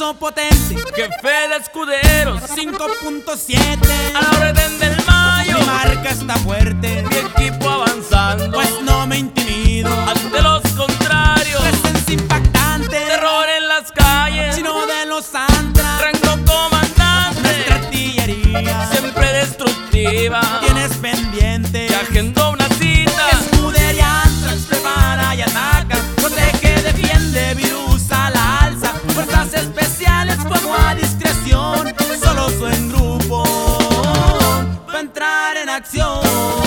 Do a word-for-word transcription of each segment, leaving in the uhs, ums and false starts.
Ocho potente, jefe de escuderos, cinco punto siete. a la orden del Mayo. Mi marca está fuerte, Mi equipo avanzando, pues no me intimido. ante los contrarios. Presencia impactante, Terror en las calles, chino de los Antras. rango comandante. Nuestra artillería Siempre destructiva, tienes pendiente. que agendó una cita. Escudería Antrax prepara y ataca, protege, defiende, virus a la alza. Fuerzas especiales, fuego a discreción, solo su en grupo para entrar en acción.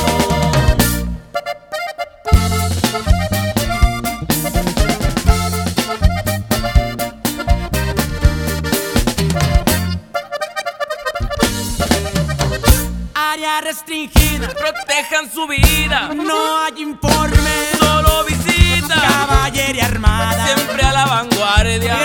Área restringida, Protejan su vida, no hay informe, solo visita. caballería armada, Siempre a la vanguardia,